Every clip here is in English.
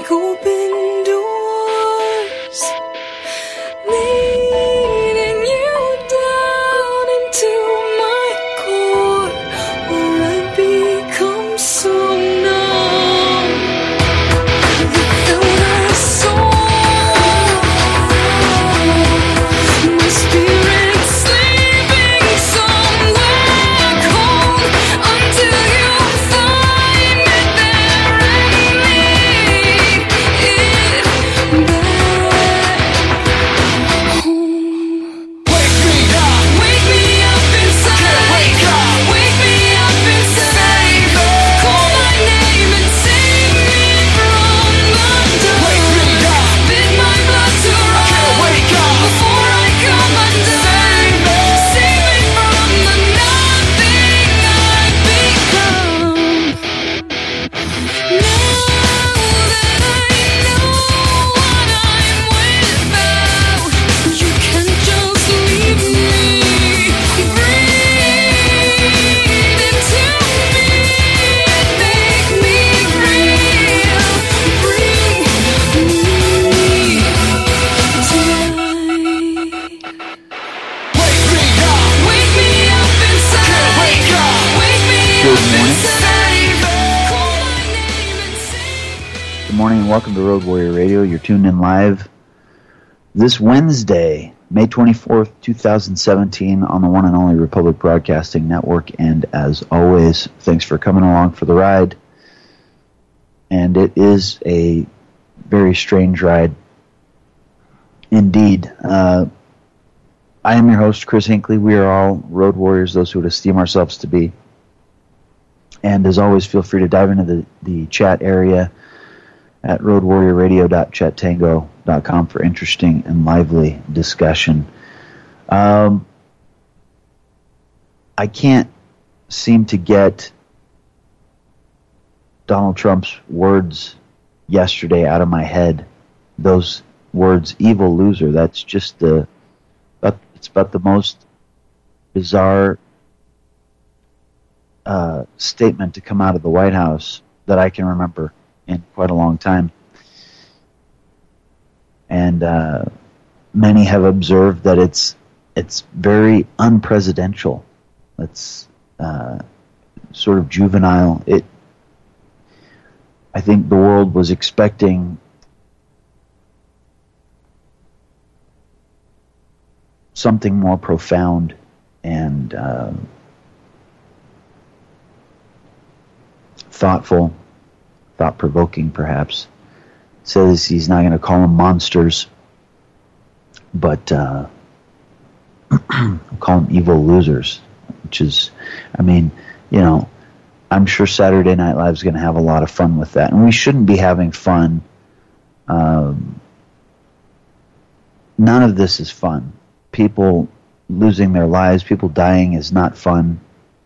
like open doors, leading you down into my core, where I become so numb. You filled our soul, my spirit sleeping somewhere cold, until you find me there and lead it back home. Wake me up inside. Wake me up inside. Call my name and save me from the dark. Bid my blood to run before I come undone. Save me from the nothing I've become. Now that I know what I'm without, you can't just leave me. Breathe into me and make me real. Bring me to life. Wake me up inside. Wake me Good up morning. inside. Call my name and save me. Good morning and welcome to Road Warrior Radio. You're tuned in live this Wednesday, May 24th, 2017 on the one and only Republic Broadcasting Network. And as always, thanks for coming along for the ride. And it is a very strange ride indeed. I am your host, Chris Hinckley. We are all road warriors, those who would esteem ourselves to be. And as always, feel free to dive into the chat area at roadwarriorradio.chattango.com for interesting and lively discussion. I can't seem to get Donald Trump's words yesterday out of my head. Those words, evil loser, that's just it's about the most bizarre statement to come out of the White House that I can remember in quite a long time. And many have observed that it's very unpresidential. It's sort of juvenile. I think the world was expecting something more profound and thoughtful, thought-provoking perhaps. Says he's not going to call them monsters, but call them evil losers, which is, I mean, you know, I'm sure Saturday Night Live is going to have a lot of fun with that, and we shouldn't be having fun. None of this is fun. People losing their lives, people dying is not fun.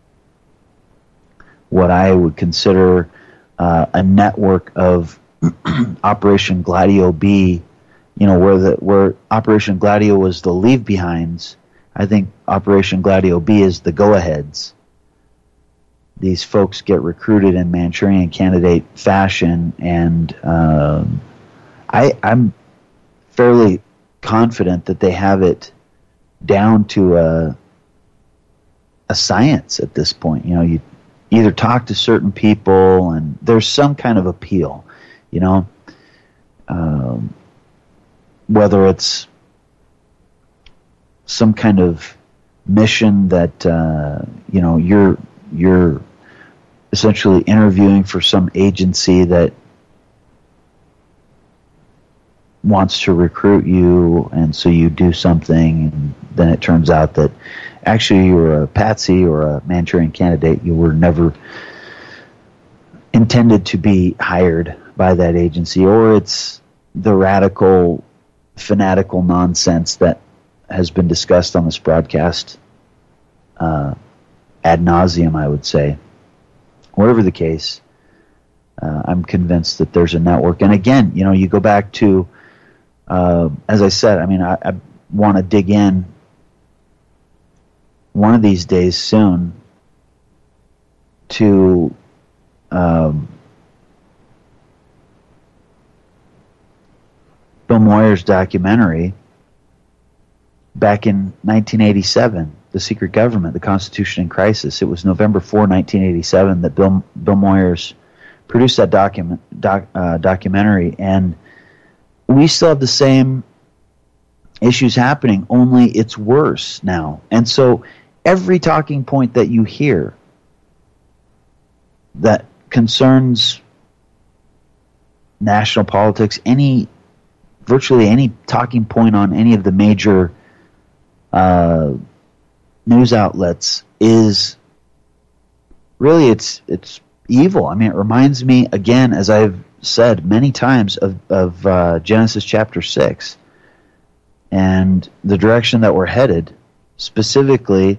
What I would consider a network of Operation Gladio B, you know, where Operation Gladio was the leave behinds, I think Operation Gladio B is the go-aheads. These folks get recruited in Manchurian Candidate fashion, and I'm fairly confident that they have it down to a science at this point. You know, you either talk to certain people and there's some kind of appeal, you know, whether it's some kind of mission that, you know, you're essentially interviewing for some agency that wants to recruit you, and so you do something, and then it turns out that actually you were a patsy or a Manchurian Candidate. You were never intended to be hired by that agency, or it's the radical, fanatical nonsense that has been discussed on this broadcast ad nauseum, I would say. Whatever the case, I'm convinced that there's a network. And again, you know, you go back to, as I said, I mean, I want to dig in one of these days soon to Moyer's documentary back in 1987, The Secret Government, The Constitution in Crisis. It was November 4, 1987 that Bill Moyers produced that documentary, and we still have the same issues happening, only it's worse now. And so every talking point that you hear that concerns national politics, virtually any talking point on any of the major news outlets is really it's evil. I mean, it reminds me, again, as I've said many times, of Genesis chapter 6 and the direction that we're headed. Specifically,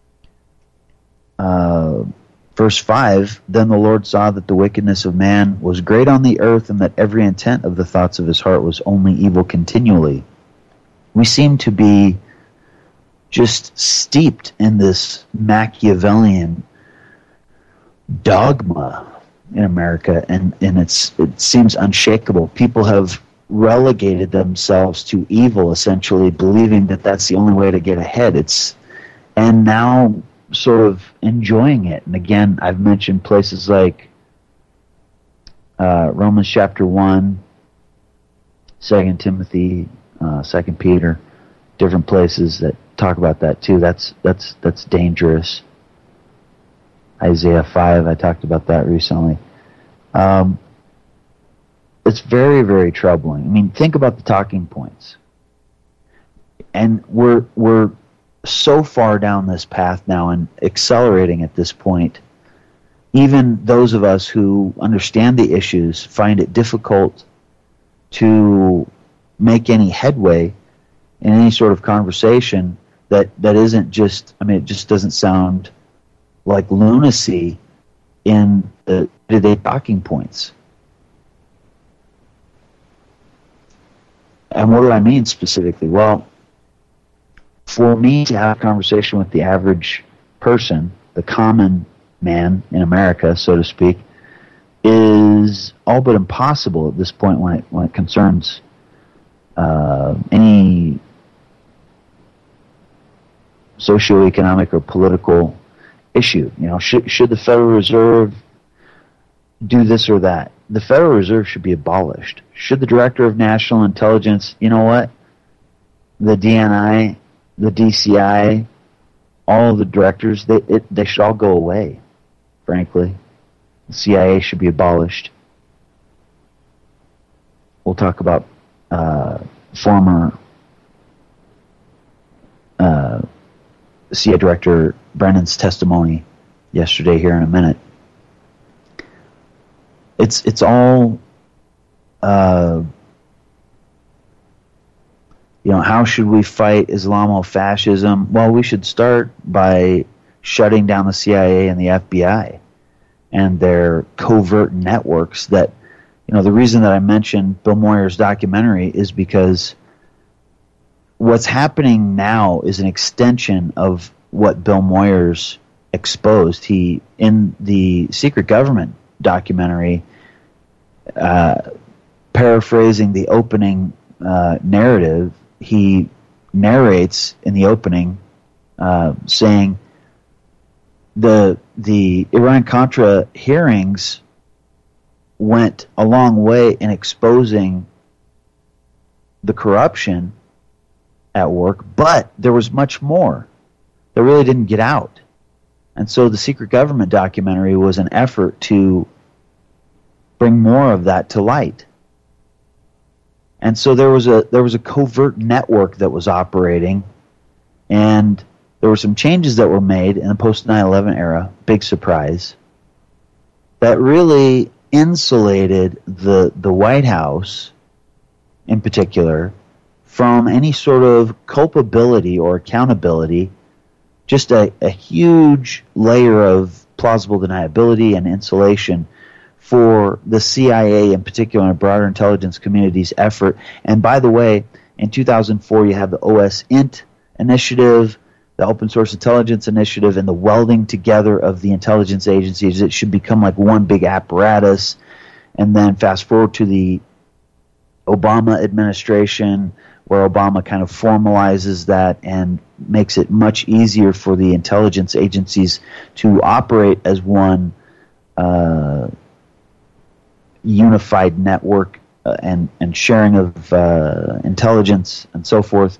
verse 5, then the Lord saw that the wickedness of man was great on the earth, and that every intent of the thoughts of his heart was only evil continually. We seem to be just steeped in this Machiavellian dogma in America, and it seems unshakable. People have relegated themselves to evil, essentially, believing that that's the only way to get ahead. And now sort of enjoying it. And again, I've mentioned places like Romans chapter 1, 2 Timothy, 2 Peter, different places that talk about that too. That's dangerous. Isaiah 5, I talked about that recently. It's very, very troubling. I mean, think about the talking points. And we're so far down this path now and accelerating at this point. Even those of us who understand the issues find it difficult to make any headway in any sort of conversation that isn't just, I mean, it just doesn't sound like lunacy in the day-to-day talking points. And what do I mean specifically? Well, for me to have a conversation with the average person, the common man in America, so to speak, is all but impossible at this point when it concerns any socioeconomic or political issue. You know, should the Federal Reserve do this or that? The Federal Reserve should be abolished. Should the Director of National Intelligence, you know what? The DNI, the DCI, all of the directors, they should all go away, frankly. The CIA should be abolished. We'll talk about former CIA Director Brennan's testimony yesterday here in a minute. It's all, how should we fight Islamofascism? Well, we should start by shutting down the CIA and the FBI and their covert networks that, the reason that I mentioned Bill Moyer's documentary is because what's happening now is an extension of what Bill Moyers exposed. He, in the Secret Government documentary, paraphrasing the opening narrative, he narrates in the opening saying the Iran-Contra hearings went a long way in exposing the corruption at work, but there was much more that really didn't get out. And so the Secret Government documentary was an effort to bring more of that to light. And so there was a covert network that was operating, and there were some changes that were made in the post 9/11 era, big surprise, that really insulated the White House in particular from any sort of culpability or accountability, just a huge layer of plausible deniability and insulation for the CIA in particular and broader intelligence community's effort. And by the way, in 2004 you have the OSINT initiative, the Open Source Intelligence Initiative, and the welding together of the intelligence agencies. It should become like one big apparatus. And then fast forward to the Obama administration, where Obama kind of formalizes that and makes it much easier for the intelligence agencies to operate as one unified network and sharing of intelligence and so forth.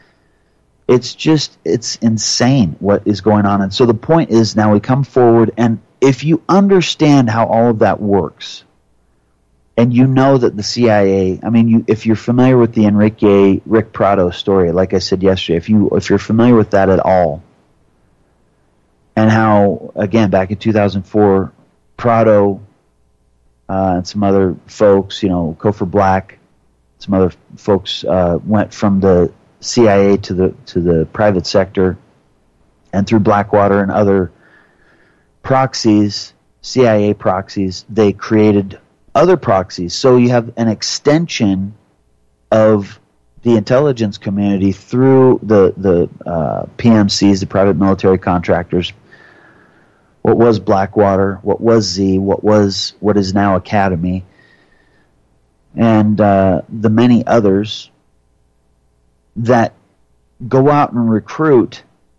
It's insane what is going on. And so the point is, now we come forward, and if you understand how all of that works, and you know that the CIA, I mean, if you're familiar with the Rick Prado story, like I said yesterday, if you're familiar with that at all, and how, again, back in 2004, Prado and some other folks, Cofer Black, some other folks went from the CIA to the private sector, and through Blackwater and other proxies, CIA proxies, they created other proxies. So you have an extension of the intelligence community through the PMCs, the private military contractors. What was Blackwater? What was Z? What is now Academy? And the many others that go out and recruit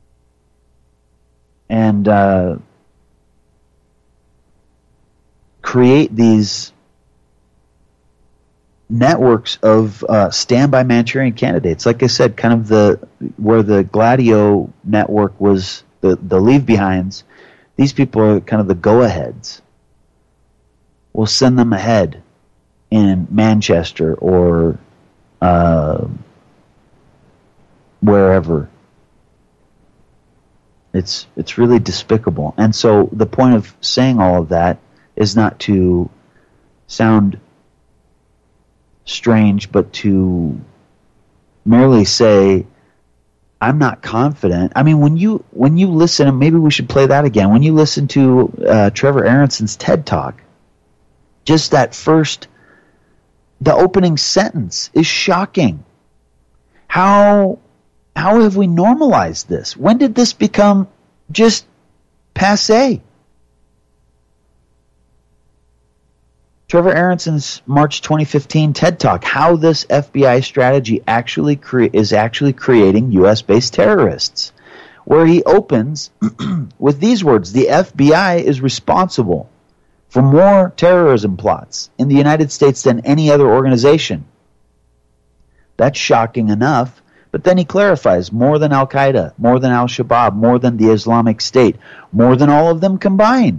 and create these networks of standby Manchurian candidates. Like I said, kind of where the Gladio network was the leave-behinds. These people are kind of the go-aheads. We'll send them ahead in Manchester or wherever. It's really despicable. And so the point of saying all of that is not to sound strange, but to merely say, I'm not confident. I mean, when you listen, and maybe we should play that again, when you listen to Trevor Aronson's TED Talk, just the opening sentence is shocking. How have we normalized this? When did this become just passé? Trevor Aronson's March 2015 TED Talk, how this FBI strategy is actually creating U.S.-based terrorists, where he opens with these words: the FBI is responsible for more terrorism plots in the United States than any other organization. That's shocking enough, but then he clarifies: more than Al-Qaeda, more than Al-Shabaab, more than the Islamic State, more than all of them combined.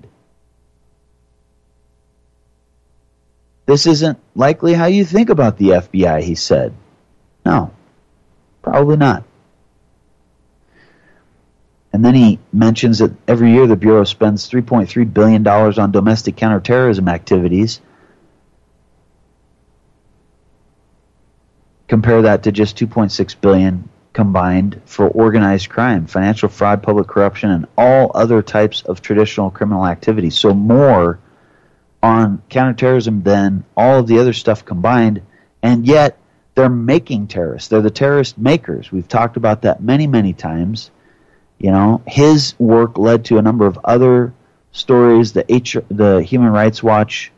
This isn't likely how you think about the FBI, he said. No, probably not. And then he mentions that every year the Bureau spends $3.3 billion on domestic counterterrorism activities. Compare that to just $2.6 billion combined for organized crime, financial fraud, public corruption, and all other types of traditional criminal activity. So more on counterterrorism than all of the other stuff combined, and yet they're making terrorists. They're the terrorist makers. We've talked about that many, many times. His work led to a number of other stories, the Human Rights Watch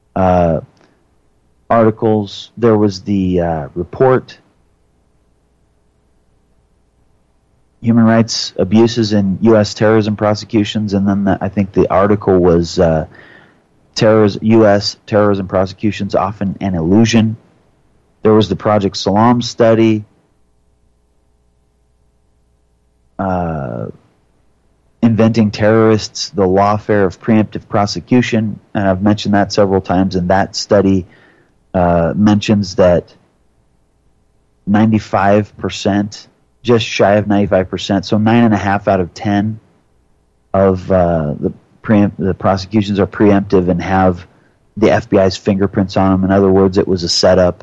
articles. There was the report, Human Rights Abuses in U.S. Terrorism Prosecutions, and then I think the article was U.S. Terrorism Prosecutions Often an Illusion. There was the Project Salam study. Inventing Terrorists, the Lawfare of Preemptive Prosecution, and I've mentioned that several times, and that study mentions that 95%, just shy of 95%, so 9.5 out of 10 of the prosecutions are preemptive and have the FBI's fingerprints on them. In other words, it was a setup.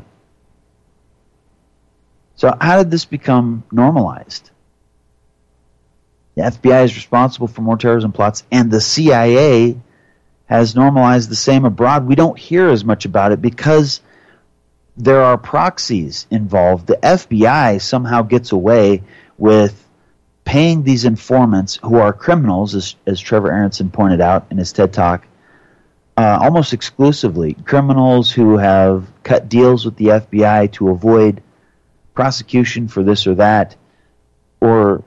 So how did this become normalized? The FBI is responsible for more terrorism plots, and the CIA has normalized the same abroad. We don't hear as much about it because there are proxies involved. The FBI somehow gets away with paying these informants who are criminals, as Trevor Aronson pointed out in his TED Talk, almost exclusively criminals who have cut deals with the FBI to avoid prosecution for this or that, or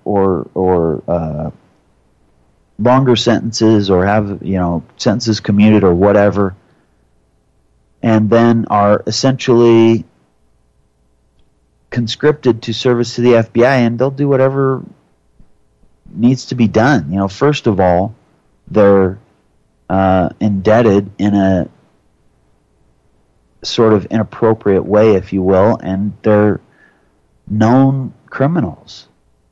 longer sentences, or have sentences commuted or whatever, and then are essentially conscripted to service to the FBI, and they'll do whatever needs to be done. First of all, they're indebted in a sort of inappropriate way, if you will, and they're known criminals.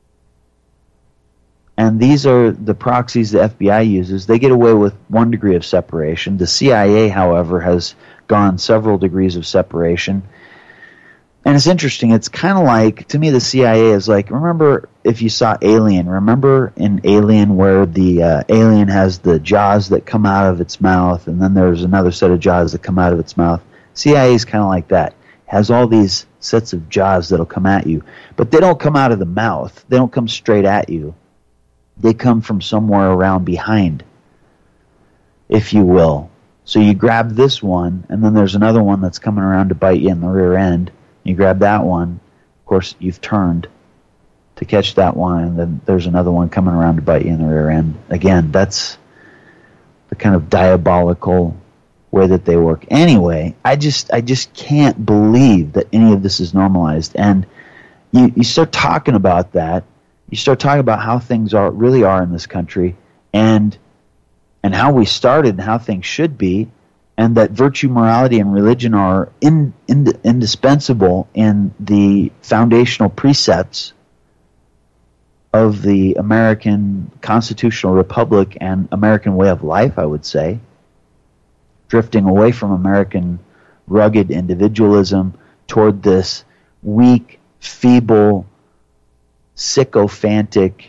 And these are the proxies the FBI uses. They get away with one degree of separation. The CIA, however, has gone several degrees of separation. And it's interesting. It's kind of like, to me, the CIA is like, remember if you saw Alien, remember in Alien where the alien has the jaws that come out of its mouth, and then there's another set of jaws that come out of its mouth? CIA is kind of like that. It has all these sets of jaws that'll come at you. But they don't come out of the mouth. They don't come straight at you. They come from somewhere around behind, if you will. So you grab this one, and then there's another one that's coming around to bite you in the rear end. You grab that one. Of course, you've turned to catch that one, and then there's another one coming around to bite you in the rear end. Again, that's the kind of diabolical way that they work. Anyway, I just can't believe that any of this is normalized. And you start talking about that. You start talking about how things really are in this country, and how we started and how things should be, and that virtue, morality, and religion are indispensable in the foundational precepts of the American constitutional republic and American way of life, I would say, drifting away from American rugged individualism toward this weak, feeble, sycophantic,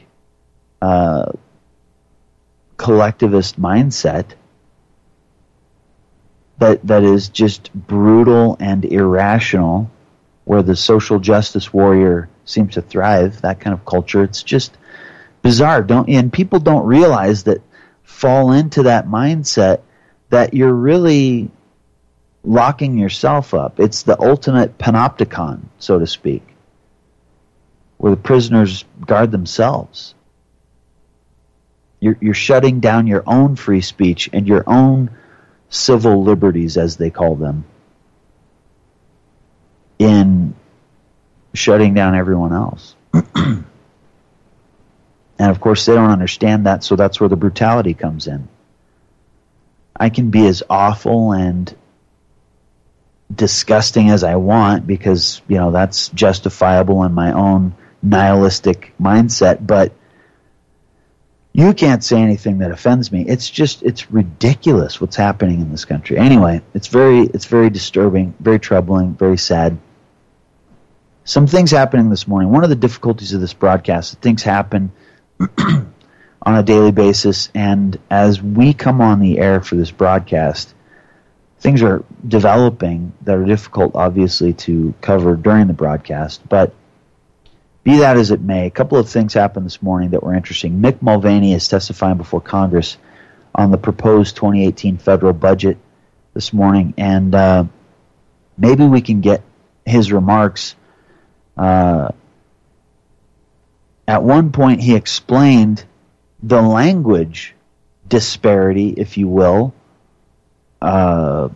collectivist mindset that is just brutal and irrational, where the social justice warrior seems to thrive, that kind of culture. It's just bizarre, and people don't realize that, fall into that mindset, that you're really locking yourself up. It's the ultimate panopticon, so to speak, where the prisoners guard themselves. You're shutting down your own free speech and your own civil liberties, as they call them, in shutting down everyone else. And of course, they don't understand that, so that's where the brutality comes in. I can be as awful and disgusting as I want, because that's justifiable in my own nihilistic mindset, but you can't say anything that offends me. It's ridiculous what's happening in this country. Anyway, it's very disturbing, very troubling, very sad. Some things happening this morning. One of the difficulties of this broadcast, things happen on a daily basis, and as we come on the air for this broadcast, things are developing that are difficult, obviously, to cover during the broadcast, but be that as it may, a couple of things happened this morning that were interesting. Mick Mulvaney is testifying before Congress on the proposed 2018 federal budget this morning, and maybe we can get his remarks. At one point, he explained the language disparity, if you will, what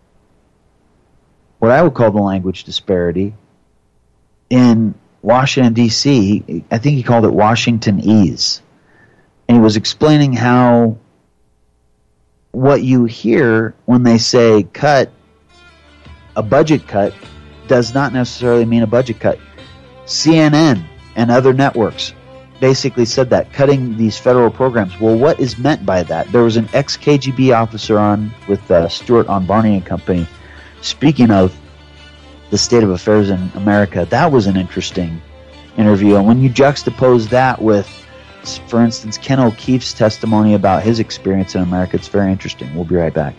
I would call the language disparity in Washington, D.C., I think he called it Washingtonese. And he was explaining how what you hear when they say cut, a budget cut, does not necessarily mean a budget cut. CNN and other networks basically said that, cutting these federal programs. Well, what is meant by that? There was an ex-KGB officer on with Stuart on Barney and Company speaking of the state of affairs in America. That was an interesting interview. And when you juxtapose that with, for instance, Ken O'Keefe's testimony about his experience in America, it's very interesting. We'll be right back.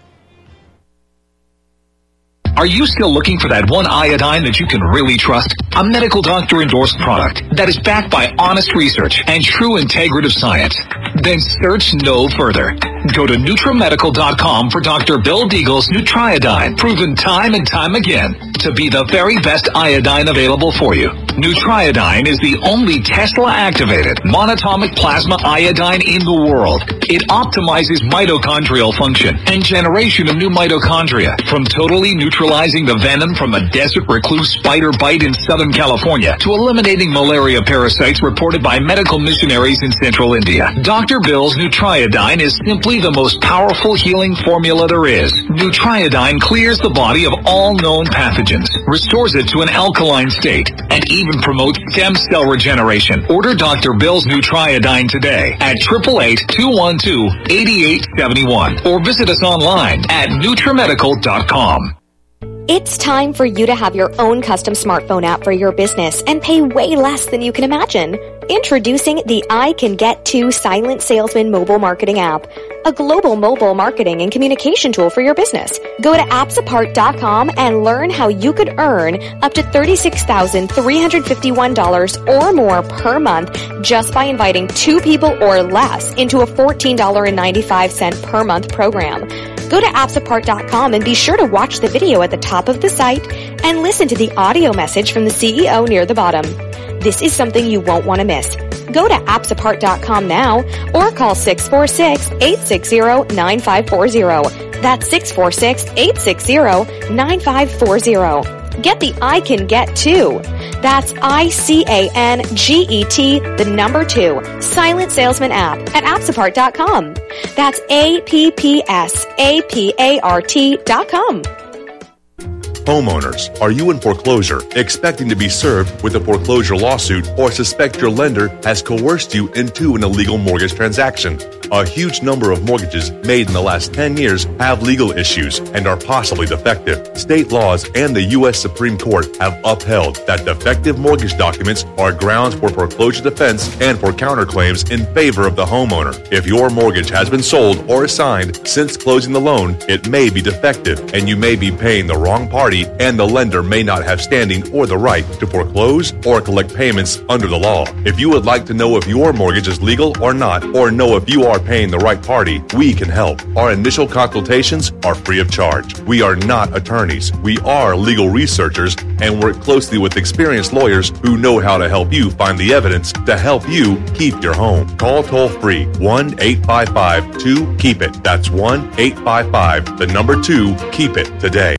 Are you still looking for that one iodine that you can really trust? a medical doctor-endorsed product that is backed by honest research and true integrative science, then search no further. Go to NutriMedical.com for Dr. Bill Deagle's Nutriodine, proven time and time again to be the very best iodine available for you. Nutriodine is the only Tesla-activated monatomic plasma iodine in the world. It optimizes mitochondrial function and generation of new mitochondria, from totally neutralizing the venom from a desert recluse spider bite in Southern California to eliminating malaria parasites reported by medical missionaries in Central India. Dr. Bill's Nutriodine is simply the most powerful healing formula there is. Nutriodine clears the body of all known pathogens, restores it to an alkaline state, and even promotes stem cell regeneration. Order Dr. Bill's Nutriodine today at 888-212-8871 or visit us online at NutriMedical.com. It's time for you to have your own custom smartphone app for your business and pay way less than you can imagine. Introducing the I Can Get To Silent Salesman mobile marketing app, a global mobile marketing and communication tool for your business. Go to appsapart.com and learn how you could earn up to $36,351 or more per month just by inviting 2 people or less into a $14.95 per month program. Go to appsapart.com and be sure to watch the video at the top of the site and listen to the audio message from the CEO near the bottom. This is something you won't want to miss. Go to appsapart.com now or call 646-860-9540. That's 646-860-9540. Get the I Can Get To. That's ICANGET, the number 2, Silent Salesman app at appsapart.com. That's APPSAPART.com. Homeowners, are you in foreclosure, expecting to be served with a foreclosure lawsuit, or suspect your lender has coerced you into an illegal mortgage transaction? A huge number of mortgages made in the last 10 years have legal issues and are possibly defective. State laws and the U.S. Supreme Court have upheld that defective mortgage documents are grounds for foreclosure defense and for counterclaims in favor of the homeowner. If your mortgage has been sold or assigned since closing the loan, it may be defective and you may be paying the wrong party, and the lender may not have standing or the right to foreclose or collect payments under the law. If you would like to know if your mortgage is legal or not, or know if you are paying the right party, we can help. Our initial consultations are free of charge. We are not attorneys. We are legal researchers and work closely with experienced lawyers who know how to help you find the evidence to help you keep your home. Call toll-free 1-855-2-KEEP-IT. That's 1-855, the number 2, keep it today.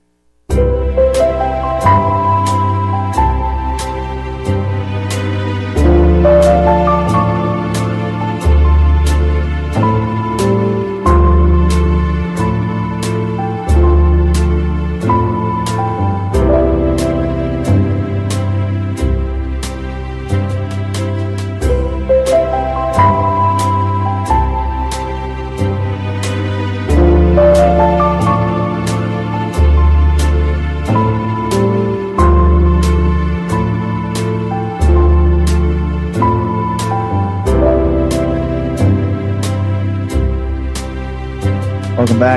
Welcome back.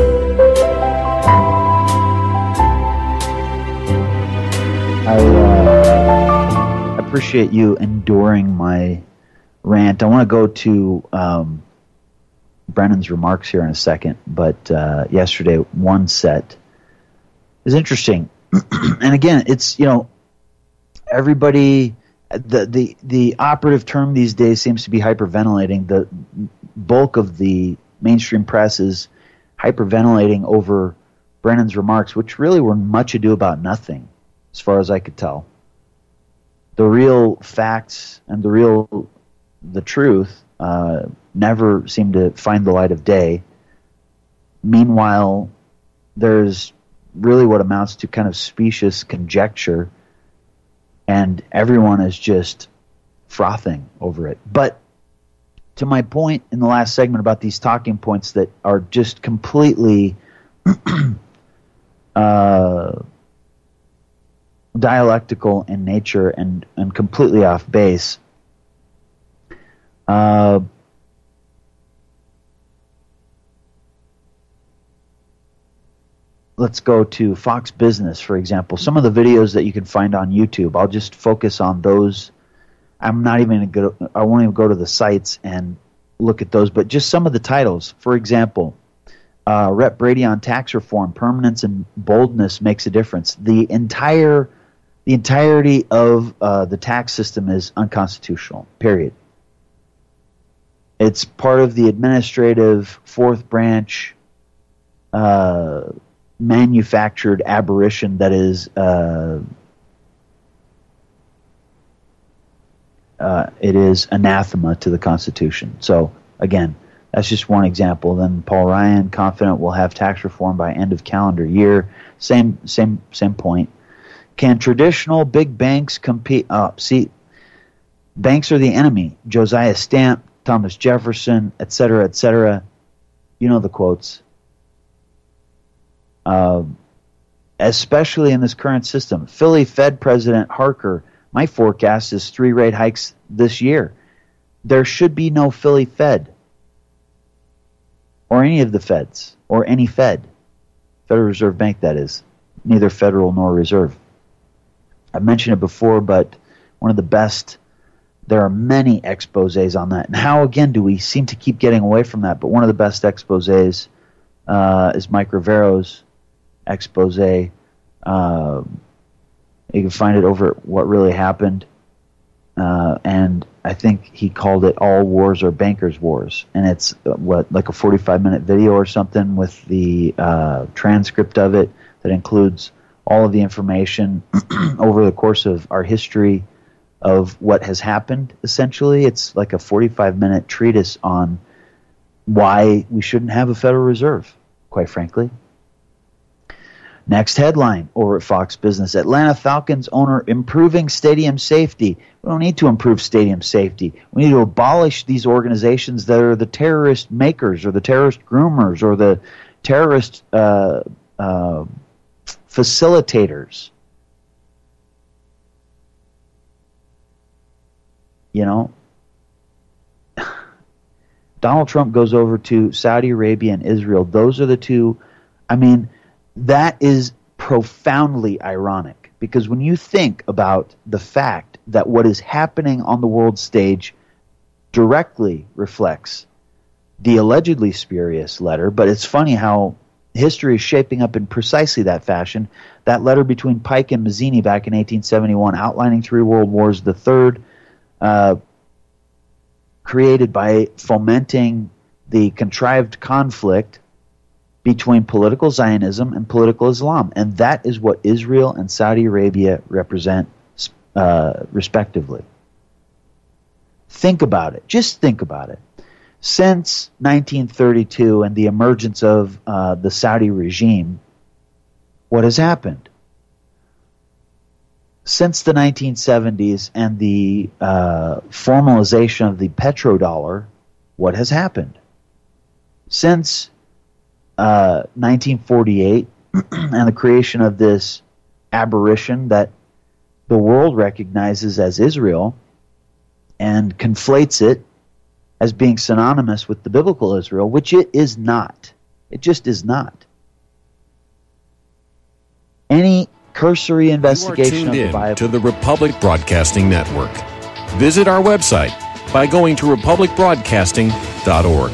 I appreciate you enduring my rant. I want to go to Brennan's remarks here in a second, but yesterday one set is interesting. And again, it's, everybody, the operative term these days seems to be hyperventilating. The bulk of the mainstream press is hyperventilating over Brennan's remarks, which really were much ado about nothing, as far as I could tell. The real facts and the truth never seem to find the light of day. Meanwhile, there's really what amounts to kind of specious conjecture, and everyone is just frothing over it. But to my point in the last segment about these talking points that are just completely dialectical in nature and completely off base, let's go to Fox Business, for example. Some of the videos that you can find on YouTube, I'll just focus on those. I'm not even going to I won't even go to the sites and look at those, but just some of the titles. For example, Rep. Brady on tax reform, permanence and boldness makes a difference. The entirety of the tax system is unconstitutional, period. It's part of the administrative fourth branch manufactured aberration that is it is anathema to the Constitution. So again, that's just one example. Then Paul Ryan, confident we'll have tax reform by end of calendar year. Same point. Can traditional big banks compete? See, banks are the enemy. Josiah Stamp, Thomas Jefferson, etc., etc. You know the quotes. Especially in this current system. Philly Fed President Harker, my forecast is 3 rate hikes this year. There should be no Philly Fed. Or any of the Feds. Or any Fed. Federal Reserve Bank, that is. Neither federal nor reserve. I've mentioned it before, but one of the best, there are many exposés on that. And how, again, do we seem to keep getting away from that? But one of the best exposés is Mike Rivero's expose. You can find it over at What Really Happened. And I think he called it All Wars Are Bankers' Wars. And it's, like a 45-minute video or something with the transcript of it that includes all of the information over the course of our history of what has happened, essentially. It's like a 45-minute treatise on why we shouldn't have a Federal Reserve, quite frankly. Next headline over at Fox Business. Atlanta Falcons owner improving stadium safety. We don't need to improve stadium safety. We need to abolish these organizations that are the terrorist makers or the terrorist groomers or the terrorist facilitators. You know, Donald Trump goes over to Saudi Arabia and Israel. Those are the two. I mean, that is profoundly ironic, because when you think about the fact that what is happening on the world stage directly reflects the allegedly spurious letter, but it's funny how history is shaping up in precisely that fashion. That letter between Pike and Mazzini back in 1871 outlining 3 world wars, the third created by fomenting the contrived conflict between political Zionism and political Islam. And that is what Israel and Saudi Arabia represent, respectively. Think about it. Just think about it. Since 1932 and the emergence of the Saudi regime, what has happened? Since the 1970s and the formalization of the petrodollar, what has happened? Since 1948 and the creation of this aberration that the world recognizes as Israel and conflates it as being synonymous with the biblical Israel, which it is not. It just is not. Any cursory investigation of the Bible. To the Republic Broadcasting Network. Visit our website by going to republicbroadcasting.org.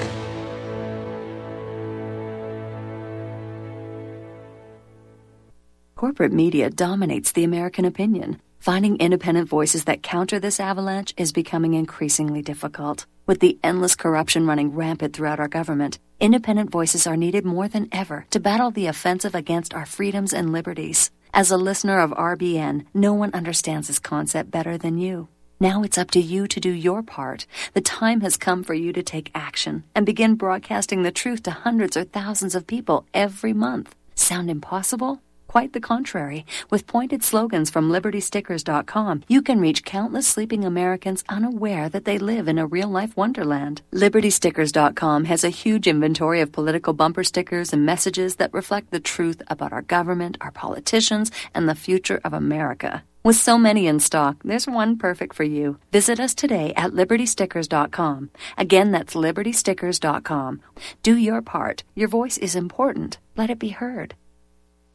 Corporate media dominates the American opinion. Finding independent voices that counter this avalanche is becoming increasingly difficult. With the endless corruption running rampant throughout our government, independent voices are needed more than ever to battle the offensive against our freedoms and liberties. As a listener of RBN, no one understands this concept better than you. Now it's up to you to do your part. The time has come for you to take action and begin broadcasting the truth to hundreds or thousands of people every month. Sound impossible? Quite the contrary. With pointed slogans from LibertyStickers.com, you can reach countless sleeping Americans unaware that they live in a real-life wonderland. LibertyStickers.com has a huge inventory of political bumper stickers and messages that reflect the truth about our government, our politicians, and the future of America. With so many in stock, there's one perfect for you. Visit us today at LibertyStickers.com. Again, that's LibertyStickers.com. Do your part. Your voice is important. Let it be heard.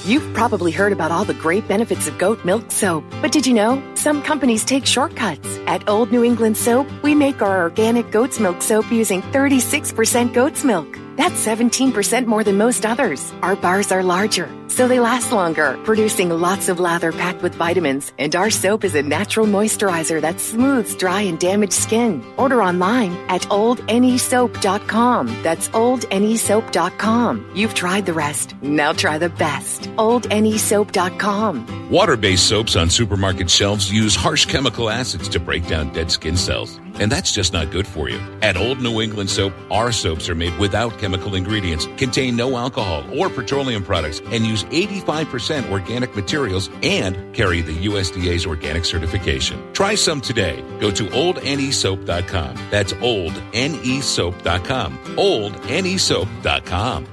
You've probably heard about all the great benefits of goat milk soap, but did you know some companies take shortcuts? At Old New England Soap, we make our organic goat's milk soap using 36% goat's milk. That's 17% more than most others. Our bars are larger, so they last longer, producing lots of lather packed with vitamins. And our soap is a natural moisturizer that smooths dry and damaged skin. Order online at oldnesoap.com. That's oldnesoap.com. You've tried the rest. Now try the best. oldnesoap.com. Water-based soaps on supermarket shelves use harsh chemical acids to break down dead skin cells. And that's just not good for you. At Old New England Soap, our soaps are made without chemical ingredients, contain no alcohol or petroleum products, and use 85% organic materials and carry the USDA's organic certification. Try some today. Go to oldnesoap.com. That's oldnesoap.com. oldnesoap.com.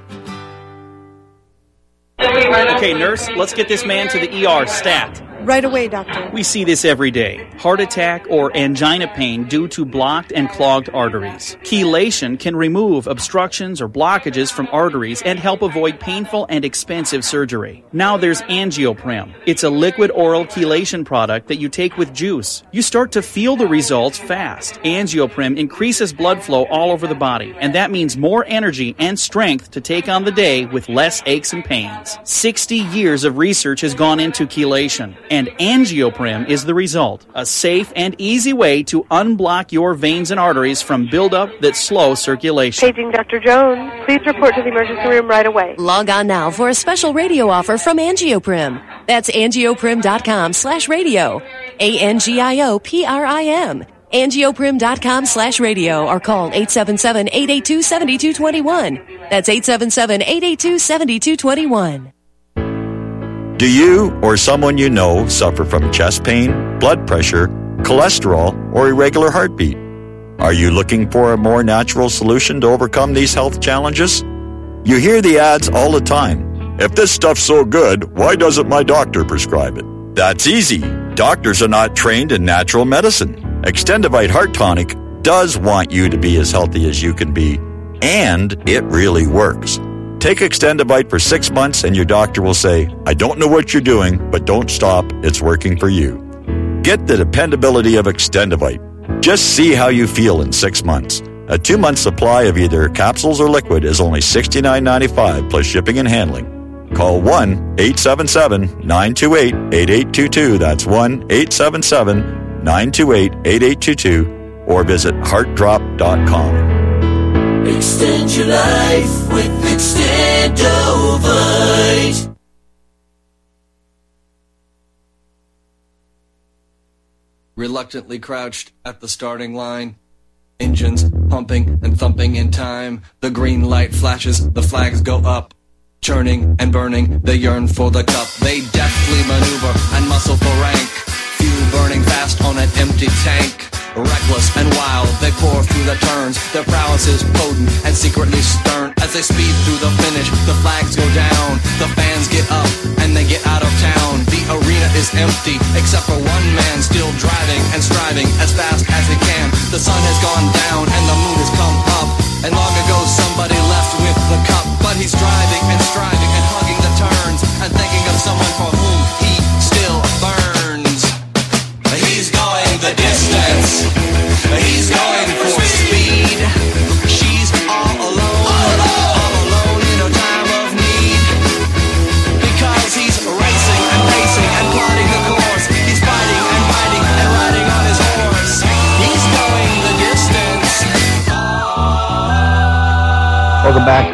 Okay, nurse, let's get this man to the ER stat. Right away, doctor. We see this every day. Heart attack or angina pain due to blocked and clogged arteries. Chelation can remove obstructions or blockages from arteries and help avoid painful and expensive surgery. Now there's Angioprim. It's a liquid oral chelation product that you take with juice. You start to feel the results fast. Angioprim increases blood flow all over the body, and that means more energy and strength to take on the day with less aches and pains. 60 years of research has gone into chelation. And Angioprim is the result. A safe and easy way to unblock your veins and arteries from buildup that slow circulation. Paging Dr. Jones. Please report to the emergency room right away. Log on now for a special radio offer from Angioprim. That's angioprim.com/radio. ANGIOPRIM. Angioprim.com/radio or call 877-882-7221. That's 877-882-7221. Do you or someone you know suffer from chest pain, blood pressure, cholesterol, or irregular heartbeat? Are you looking for a more natural solution to overcome these health challenges? You hear the ads all the time. If this stuff's so good, why doesn't my doctor prescribe it? That's easy. Doctors are not trained in natural medicine. Extendivite Heart Tonic does want you to be as healthy as you can be, and it really works. Take Extendivite for 6 months and your doctor will say, I don't know what you're doing, but don't stop. It's working for you. Get the dependability of Extendivite. Just see how you feel in 6 months. A 2-month supply of either capsules or liquid is only $69.95 plus shipping and handling. Call 1-877-928-8822. That's 1-877-928-8822 or visit heartdrop.com. Extend your life with Extendovite. Reluctantly crouched at the starting line, engines pumping and thumping in time. The green light flashes, the flags go up. Churning and burning, they yearn for the cup. They deftly maneuver and muscle for rank. Fuel burning fast on an empty tank. Reckless and wild, they pour through the turns. Their prowess is potent and secretly stern. As they speed through the finish, the flags go down. The fans get up and they get out of town. The arena is empty, except for one man still driving and striving as fast as he can. The sun has gone down and the moon has come up. And long ago somebody left with the cup. But he's driving and striving and hugging the turns and thinking of someone for whom he still burns. He's going the distance. He's going for speed. She's all alone in her time of need. Because he's racing and pacing and plotting the course. He's fighting and biting and riding on his horse. He's going the distance. Welcome back.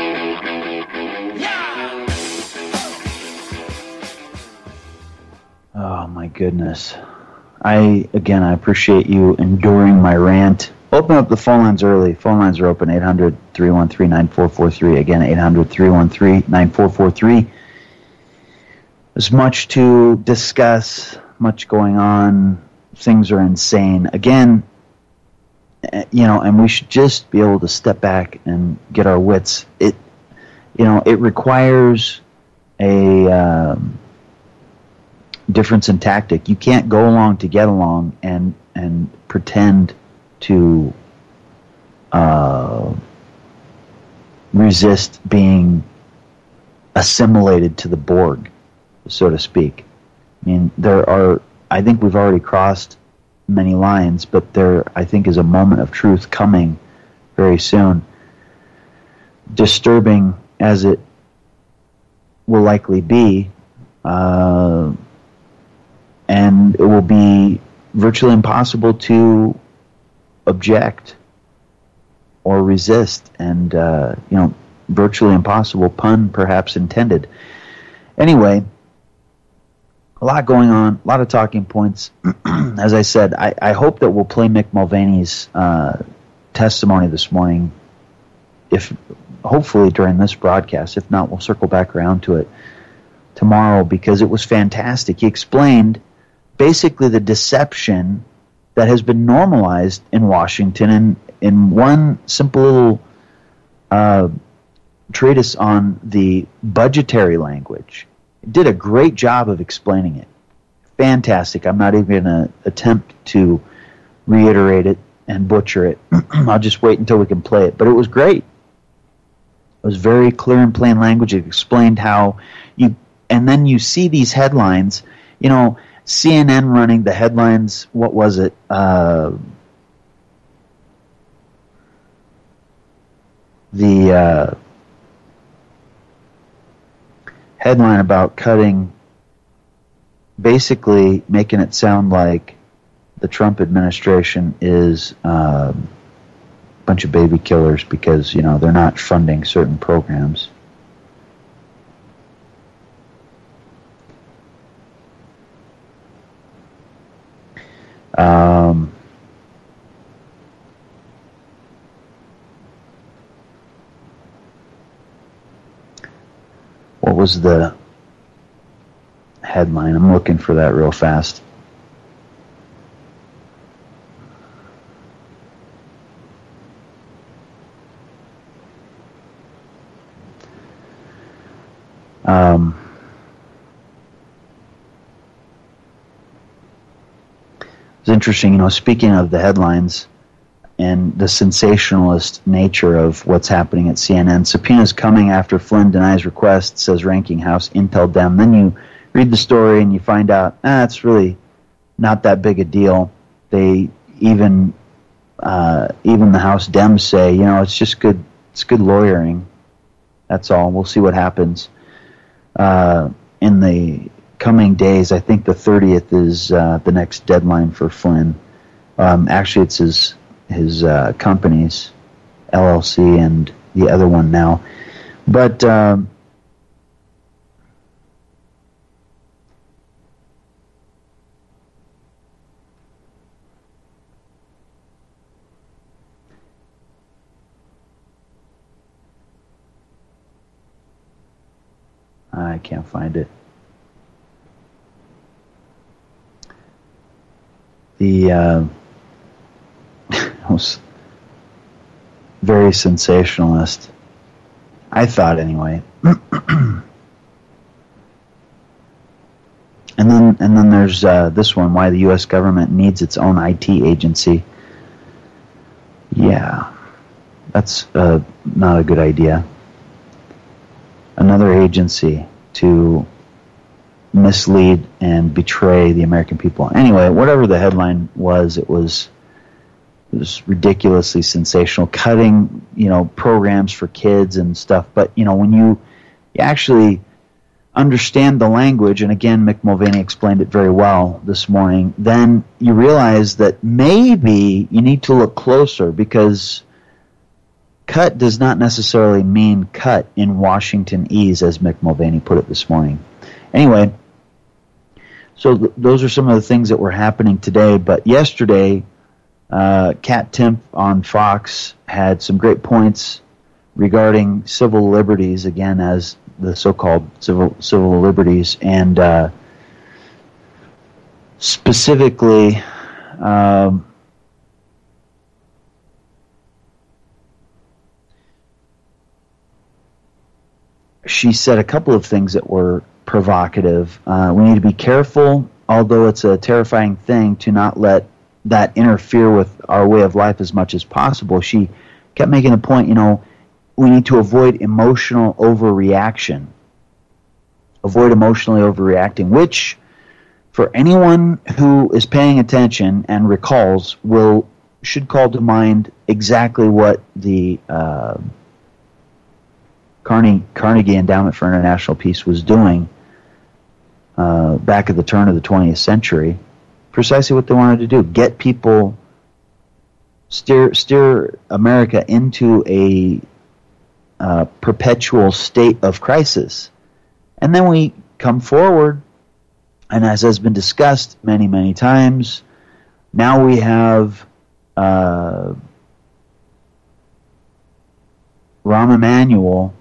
Oh my goodness. I appreciate you enduring my rant. Open up the phone lines early. Phone lines are open, 800-313-9443. Again, 800-313-9443. There's much to discuss, much going on. Things are insane. Again, and we should just be able to step back and get our wits. It requires a difference in tactic. You can't go along to get along and pretend to resist being assimilated to the Borg, so to speak. I mean, I think we've already crossed many lines, but there, I think, is a moment of truth coming very soon. Disturbing as it will likely be, and it will be virtually impossible to object or resist, and virtually impossible, pun perhaps intended. Anyway, a lot going on, a lot of talking points. As I said, I hope that we'll play Mick Mulvaney's testimony this morning, hopefully during this broadcast. If not, we'll circle back around to it tomorrow, because it was fantastic. He explained basically the deception that has been normalized in Washington in one simple little treatise on the budgetary language. He did a great job of explaining it. Fantastic. I'm not even going to attempt to reiterate it and butcher it. I'll just wait until we can play it. But it was great. It was very clear and plain language. It explained how and then you see these headlines, CNN running the headlines, what was it? The headline about cutting, basically making it sound like the Trump administration is a bunch of baby killers because, they're not funding certain programs. What was the headline? I'm looking for that real fast. It's interesting, speaking of the headlines and the sensationalist nature of what's happening at CNN. Subpoenas coming after Flynn denies request, says Ranking House Intel Dem. Then you read the story and you find out, it's really not that big a deal. They even the House Dems say, it's just good. It's good lawyering. That's all. We'll see what happens in the coming days. I think the 30th is the next deadline for Flynn. Actually, it's his companies, LLC, and the other one now. But I can't find it. The was very sensationalist, I thought, anyway. And then there's this one: why the U.S. government needs its own IT agency. Yeah, that's not a good idea. Another agency to mislead and betray the American people. Anyway, whatever the headline was, it was ridiculously sensational, cutting, programs for kids and stuff. But, when you actually understand the language, and again, Mick Mulvaney explained it very well this morning, then you realize that maybe you need to look closer, because cut does not necessarily mean cut in Washingtonese, as Mick Mulvaney put it this morning. Anyway, so those are some of the things that were happening today. But yesterday, Kat Timpf on Fox had some great points regarding civil liberties, again, as the so-called civil liberties, and specifically she said a couple of things that were provocative. We need to be careful, although it's a terrifying thing, to not let that interfere with our way of life as much as possible. She kept making the point, we need to avoid emotional overreaction. avoid emotionally overreacting, which, for anyone who is paying attention and recalls, should call to mind exactly what the Carnegie Endowment for International Peace was doing back at the turn of the 20th century. Precisely what they wanted to do: get people, steer America into a perpetual state of crisis. And then we come forward, and as has been discussed many, many times, now we have Rahm Emanuel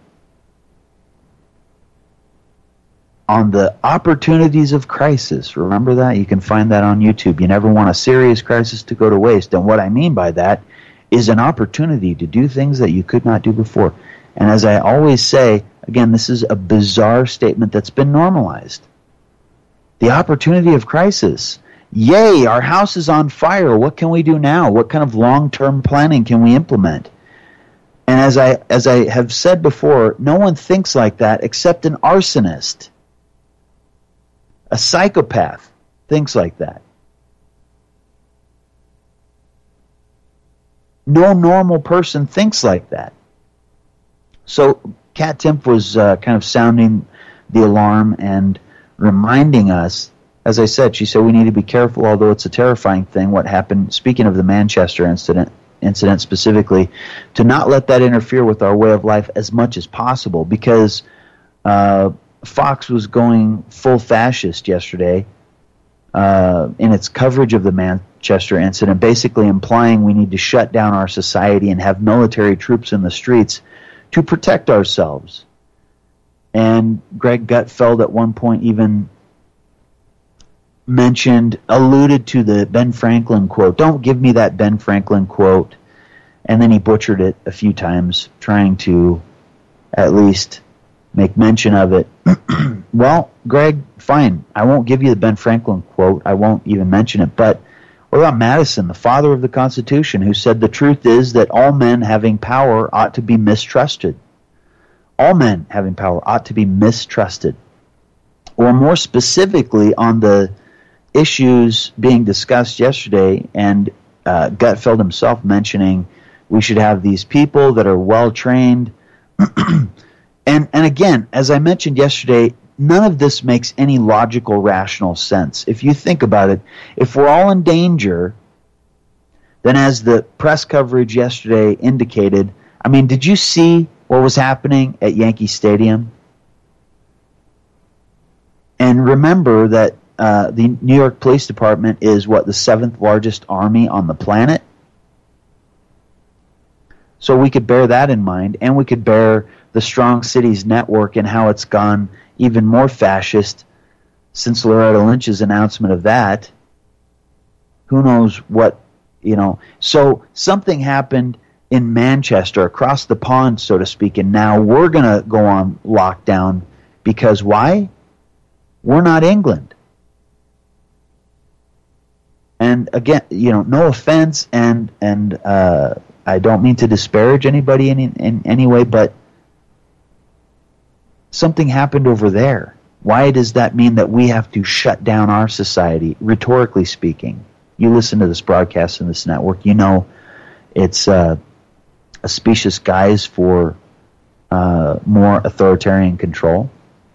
on the opportunities of crisis. Remember that? You can find that on YouTube. You never want a serious crisis to go to waste. And what I mean by that is an opportunity to do things that you could not do before. And as I always say, again, this is a bizarre statement that's been normalized. The opportunity of crisis. Yay, our house is on fire. What can we do now? What kind of long-term planning can we implement? And as I have said before, no one thinks like that except an arsonist. A psychopath thinks like that. No normal person thinks like that. So Kat Timpf was kind of sounding the alarm and reminding us, as I said, she said we need to be careful, although it's a terrifying thing, what happened, speaking of the Manchester incident specifically, to not let that interfere with our way of life as much as possible, because Fox was going full fascist yesterday in its coverage of the Manchester incident, basically implying we need to shut down our society and have military troops in the streets to protect ourselves. And Greg Gutfeld at one point even alluded to the Ben Franklin quote. Don't give me that Ben Franklin quote. And then he butchered it a few times, trying to at least make mention of it. Well, Greg, fine. I won't give you the Ben Franklin quote. I won't even mention it. But what about Madison, the father of the Constitution, who said the truth is that all men having power ought to be mistrusted? All men having power ought to be mistrusted. Or more specifically, on the issues being discussed yesterday, and Gutfeld himself mentioning we should have these people that are well trained. And again, as I mentioned yesterday, none of this makes any logical, rational sense. If you think about it, if we're all in danger, then as the press coverage yesterday indicated, I mean, did you see what was happening at Yankee Stadium? And remember that the New York Police Department is, the 7th largest army on the planet? So we could bear that in mind, and we could bear the Strong Cities Network and how it's gone even more fascist since Loretta Lynch's announcement of that. Who knows what, So something happened in Manchester, across the pond, so to speak, and now we're going to go on lockdown because why? We're not England. And again, no offense, and I don't mean to disparage anybody in any way, but something happened over there. Why does that mean that we have to shut down our society, rhetorically speaking? You listen to this broadcast in this network, it's a specious guise for more authoritarian control.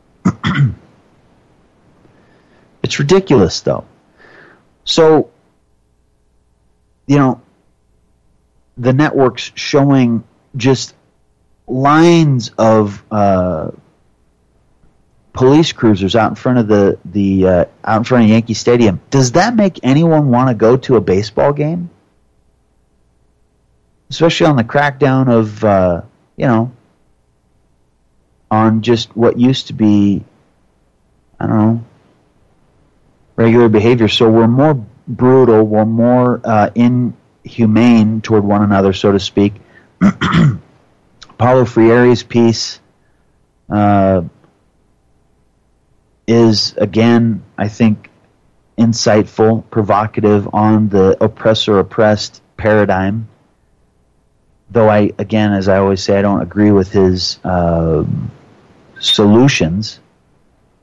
It's ridiculous, though. So, the network's showing just lines of police cruisers out in front of out in front of Yankee Stadium. Does that make anyone want to go to a baseball game? Especially on the crackdown of on just what used to be, regular behavior. So we're more brutal, we're more inhumane toward one another, so to speak. Paulo Freire's piece is, again, I think, insightful, provocative on the oppressor-oppressed paradigm. Though again, as I always say, I don't agree with his solutions.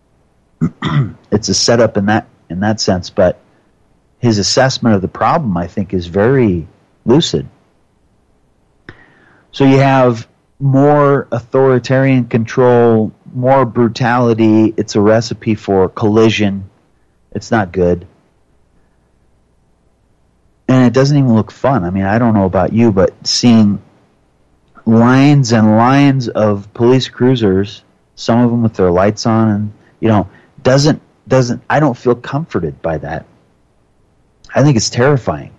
it's a setup in that sense, but his assessment of the problem, I think, is very lucid. So you have more authoritarian control, more brutality. It's a recipe for collision. It's not good. And it doesn't even look fun. I mean, I don't know about you, but seeing lines and lines of police cruisers, some of them with their lights on, and doesn't I don't feel comforted by that. I think it's terrifying.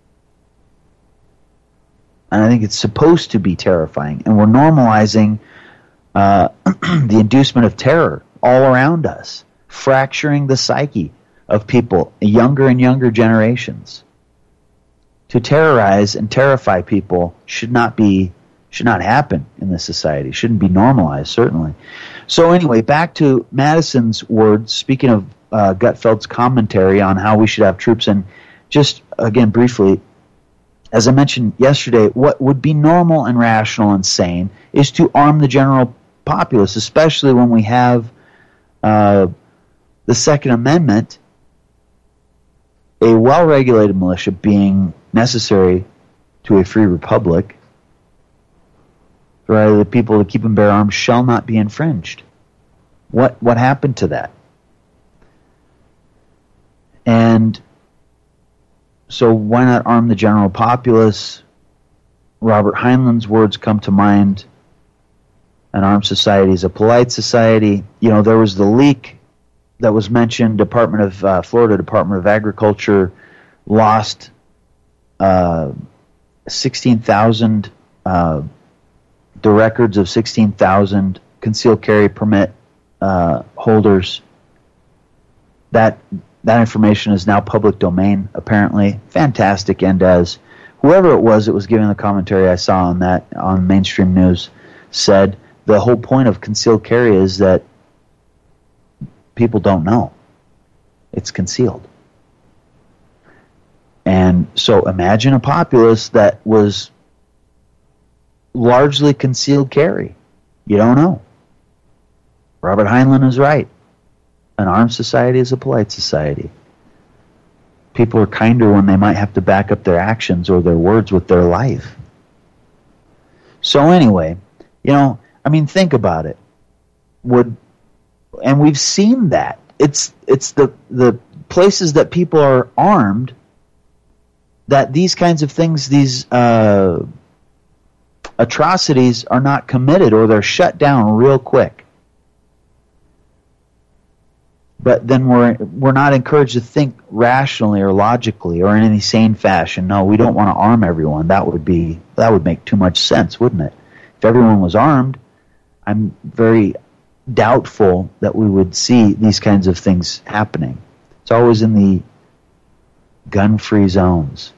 And I think it's supposed to be terrifying. And we're normalizing the inducement of terror all around us, fracturing the psyche of people, younger and younger generations. To terrorize and terrify people should not happen in this society. Shouldn't be normalized, certainly. So anyway, back to Madison's words, speaking of Gutfeld's commentary on how we should have troops. And just, again, briefly, as I mentioned yesterday, what would be normal and rational and sane is to arm the general populace, especially when we have the Second Amendment, a well-regulated militia being necessary to a free republic. Right, the people to keep and bear arms shall not be infringed. What happened to that? And so why not arm the general populace? Robert Heinlein's words come to mind. An armed society is a polite society. There was the leak that was mentioned. Florida Department of Agriculture lost 16,000 the records of 16,000 concealed carry permit holders. That information is now public domain, apparently. Fantastic. And as whoever it was giving the commentary I saw on that on mainstream news said, the whole point of concealed carry is that people don't know. It's concealed. And so imagine a populace that was largely concealed carry. You don't know. Robert Heinlein is right. An armed society is a polite society. People are kinder when they might have to back up their actions or their words with their life. So anyway, think about it. And we've seen that. It's the places that people are armed that these kinds of things, these atrocities are not committed, or they're shut down real quick. But then we're not encouraged to think rationally or logically or in any sane fashion. No, we don't want to arm everyone. That would make too much sense, wouldn't it? If everyone was armed, I'm very doubtful that we would see these kinds of things happening. It's always in the gun-free zones.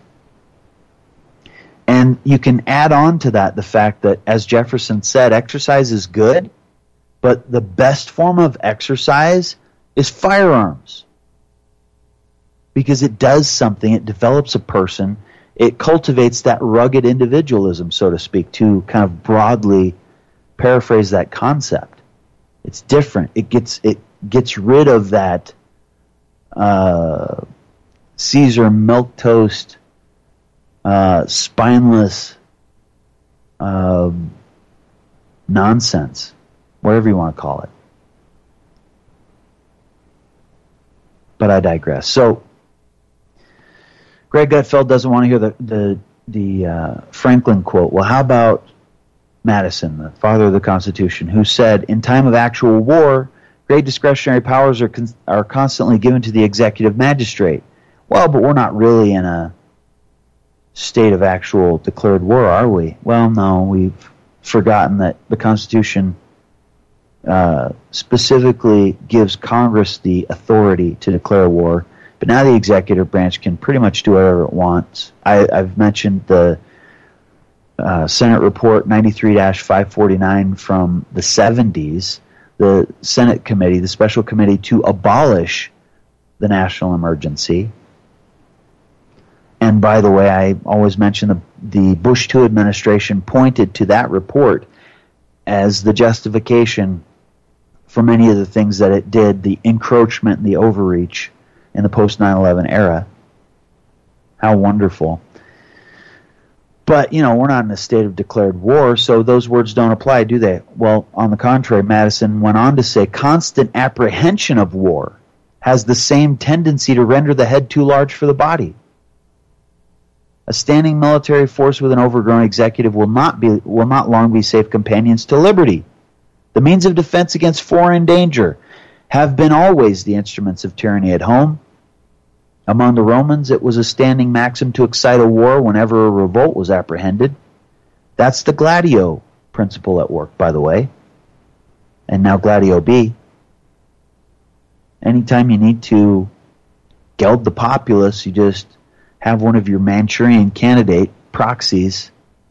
And you can add on to that the fact that, as Jefferson said, exercise is good, but the best form of exercise is firearms. Because it does something, it develops a person, it cultivates that rugged individualism, so to speak, to kind of broadly paraphrase that concept. It's different. It gets rid of that Caesar milquetoast, spineless nonsense, whatever you want to call it. But I digress. So Greg Gutfeld doesn't want to hear the Franklin quote. Well, how about Madison, the father of the Constitution, who said, "In time of actual war, great discretionary powers are constantly given to the executive magistrate." Well, but we're not really in a state of actual declared war, are we? Well, no, we've forgotten that the Constitution specifically gives Congress the authority to declare war, but now the executive branch can pretty much do whatever it wants. I've mentioned the Senate Report 93-549 from the 70s, the Senate committee, the special committee to abolish the national emergency. And by the way, I always mention the Bush II administration pointed to that report as the justification for many of the things that it did, the encroachment and the overreach in the post 9/11 era. How wonderful. But, we're not in a state of declared war, so those words don't apply, do they? Well, on the contrary, Madison went on to say, constant apprehension of war has the same tendency to render the head too large for the body. A standing military force with an overgrown executive will not long be safe companions to liberty. The means of defense against foreign danger have been always the instruments of tyranny at home. Among the Romans, it was a standing maxim to excite a war whenever a revolt was apprehended. That's the Gladio principle at work, by the way. And now Gladio B. Anytime you need to geld the populace, you just have one of your Manchurian candidate proxies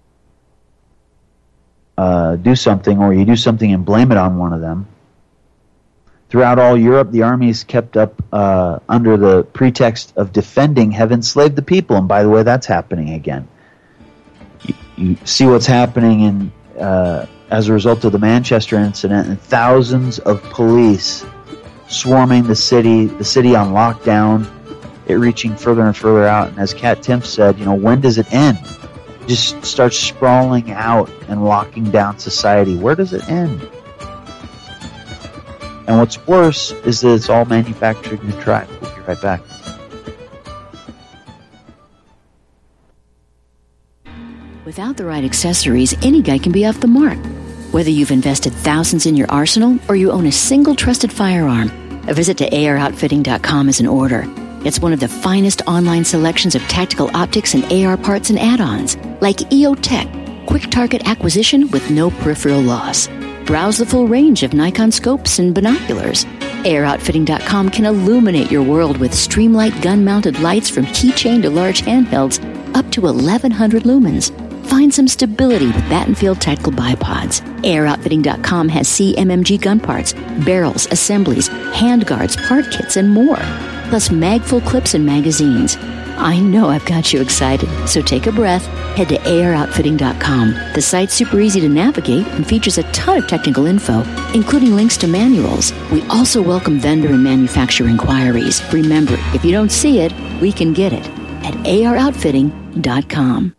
do something, or you do something and blame it on one of them. Throughout all Europe, the armies kept up under the pretext of defending have enslaved the people, and by the way, that's happening again. You see what's happening as a result of the Manchester incident, and thousands of police swarming the city on lockdown, it reaching further and further out. And as Kat Timpf said, when does it end? It just starts sprawling out and locking down society. Where does it end? And what's worse is that it's all manufactured and contrived. We'll be right back. Without the right accessories, any guy can be off the mark. Whether you've invested thousands in your arsenal or you own a single trusted firearm, a visit to AROutfitting.com is in order. It's one of the finest online selections of tactical optics and AR parts and add-ons, like EOTech, quick target acquisition with no peripheral loss. Browse the full range of Nikon scopes and binoculars. AROutfitting.com can illuminate your world with Streamlight gun-mounted lights from keychain to large handhelds up to 1,100 lumens. Find some stability with Battenfield tactical bipods. AROutfitting.com has CMMG gun parts, barrels, assemblies, handguards, part kits, and more. Plus magful clips and magazines. I know I've got you excited, so take a breath. Head to AROutfitting.com. The site's super easy to navigate and features a ton of technical info, including links to manuals. We also welcome vendor and manufacturer inquiries. Remember, if you don't see it, we can get it at AROutfitting.com.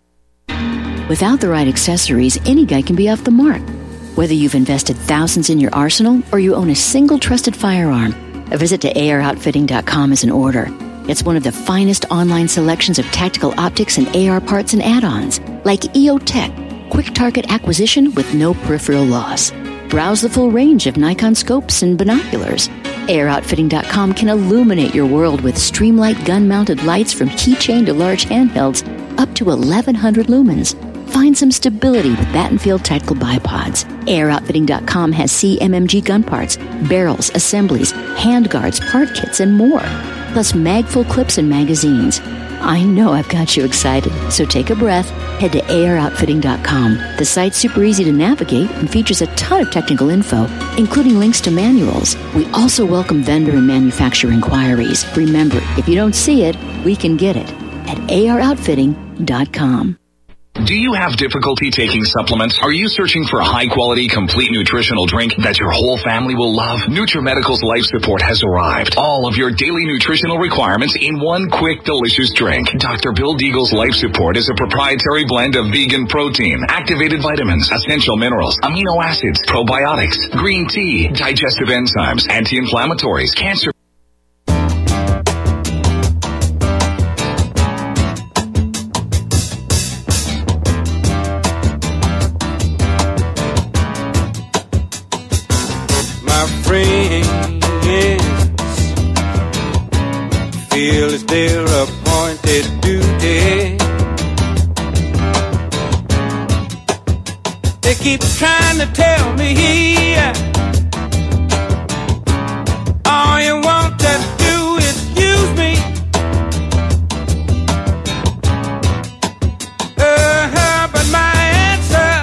Without the right accessories, any guy can be off the mark. Whether you've invested thousands in your arsenal or you own a single trusted firearm, a visit to AROutfitting.com is in order. It's one of the finest online selections of tactical optics and AR parts and add-ons, like EOTech, quick target acquisition with no peripheral loss. Browse the full range of Nikon scopes and binoculars. AROutfitting.com can illuminate your world with Streamlight gun-mounted lights from keychain to large handhelds up to 1,100 lumens. Find some stability with Battenfield tactical bipods. AROutfitting.com has CMMG gun parts, barrels, assemblies, handguards, part kits, and more. Plus magful clips and magazines. I know I've got you excited, so take a breath. Head to AROutfitting.com. The site's super easy to navigate and features a ton of technical info, including links to manuals. We also welcome vendor and manufacturer inquiries. Remember, if you don't see it, we can get it at AROutfitting.com. Do you have difficulty taking supplements? Are you searching for a high-quality, complete nutritional drink that your whole family will love? NutriMedical's Life Support has arrived. All of your daily nutritional requirements in one quick, delicious drink. Dr. Bill Deagle's Life Support is a proprietary blend of vegan protein, activated vitamins, essential minerals, amino acids, probiotics, green tea, digestive enzymes, anti-inflammatories, cancer. Feel it's their appointed duty. They keep trying to tell me all you want to do is use me. But my answer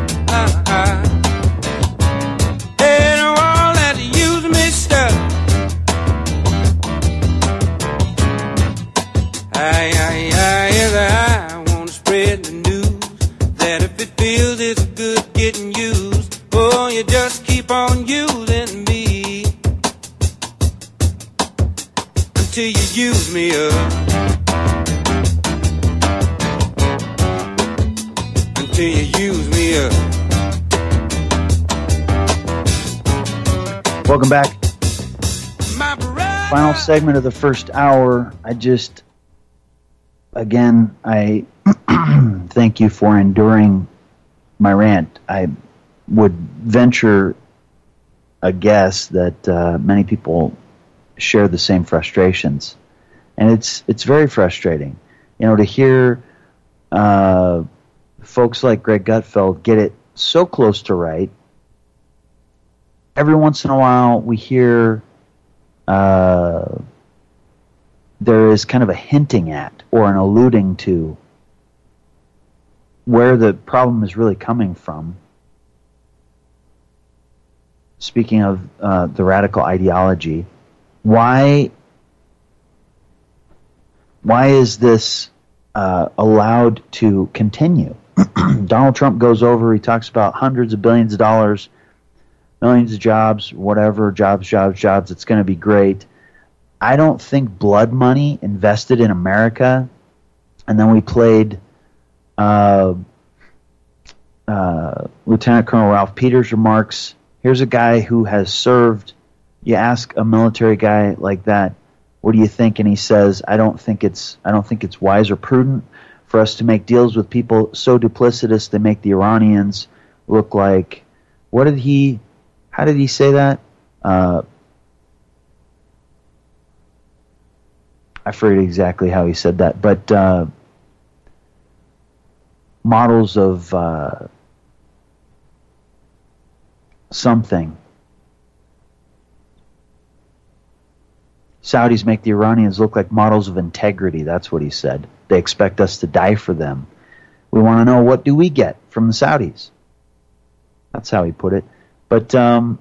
ain't all that use me stuff. I want to spread the news that if it feels it's good getting used, oh, you just keep on using me. until you use me up. Until you use me up. Welcome back. Final segment of the first hour. I thank you for enduring my rant. I would venture a guess that many people share the same frustrations, and it's very frustrating, to hear folks like Greg Gutfeld get it so close to right. Every once in a while, we hear there is kind of a hinting at or an alluding to where the problem is really coming from. Speaking of the radical ideology, why is this allowed to continue? Donald Trump goes over, he talks about hundreds of billions of dollars, millions of jobs, whatever, jobs, it's going to be great. I don't think blood money invested in America, and then we played Lieutenant Colonel Ralph Peters' remarks. Here's a guy who has served. You ask a military guy like that, what do you think? And he says, I don't think it's wise or prudent for us to make deals with people so duplicitous they make the Iranians look like. How did he say that? I forget exactly how he said that, but models of something. Saudis make the Iranians look like models of integrity. That's what he said. They expect us to die for them. We want to know, what do we get from the Saudis? That's how he put it. But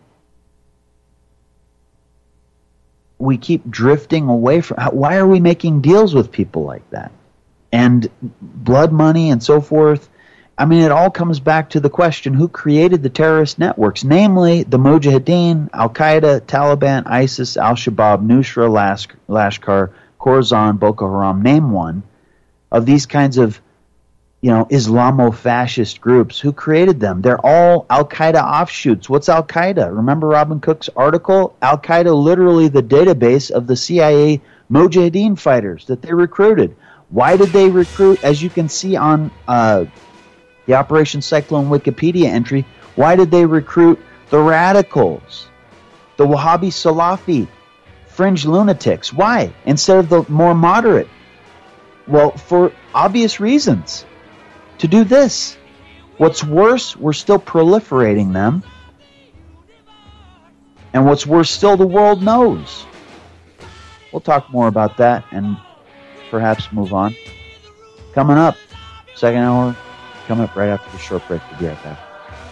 we keep drifting away from... Why are we making deals with people like that? And blood money and so forth. I mean, it all comes back to the question, who created the terrorist networks? Namely, the Mujahideen, Al-Qaeda, Taliban, ISIS, Al-Shabaab, Nusra, Lashkar, Khorasan, Boko Haram. Name one of these kinds of, Islamo-fascist groups. Who created them? They're all Al-Qaeda offshoots. What's Al-Qaeda? Remember Robin Cook's article? Al-Qaeda, literally the database of the CIA Mujahideen fighters that they recruited. Why did they recruit? As you can see on the Operation Cyclone Wikipedia entry, why did they recruit the radicals, the Wahhabi Salafi, fringe lunatics? Why? Instead of the more moderate? Well, for obvious reasons. To do this. What's worse, we're still proliferating them. And what's worse still, the world knows. We'll talk more about that and perhaps move on. Coming up, second hour, coming up right after the short break. We'll be right back.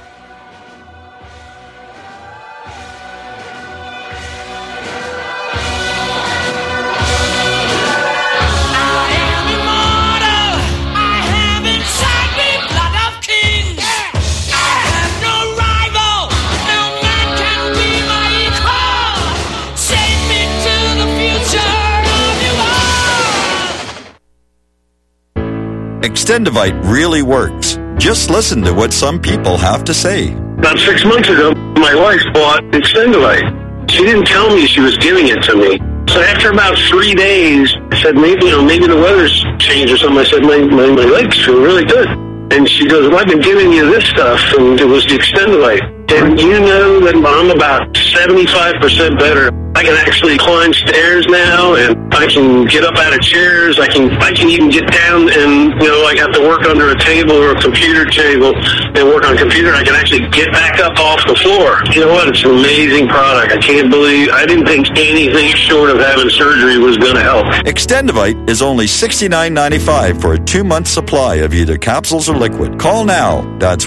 Extendivite really works. Just listen to what some people have to say. About 6 months ago, my wife bought Extendivite. She didn't tell me she was giving it to me. So after about 3 days, I said, maybe the weather's changed or something. I said, my legs feel really good. And she goes, well, I've been giving you this stuff, and it was the Extendivite. And you know that I'm about 75% better. I can actually climb stairs now, and I can get up out of chairs. I can even get down, and I have to work under a table or a computer table and work on a computer. I can actually get back up off the floor. You know what? It's an amazing product. I didn't think anything short of having surgery was going to help. Extendivite is only $69.95 for a 2-month supply of either capsules or liquid. Call now. That's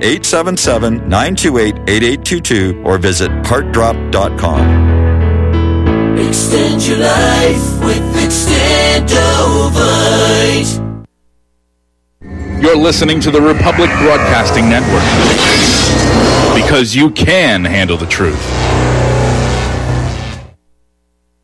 1-877-928-8822 or visit heartdrop.com. Extend your life with Extendovite. You're listening to the Republic Broadcasting Network. Because you can handle the truth.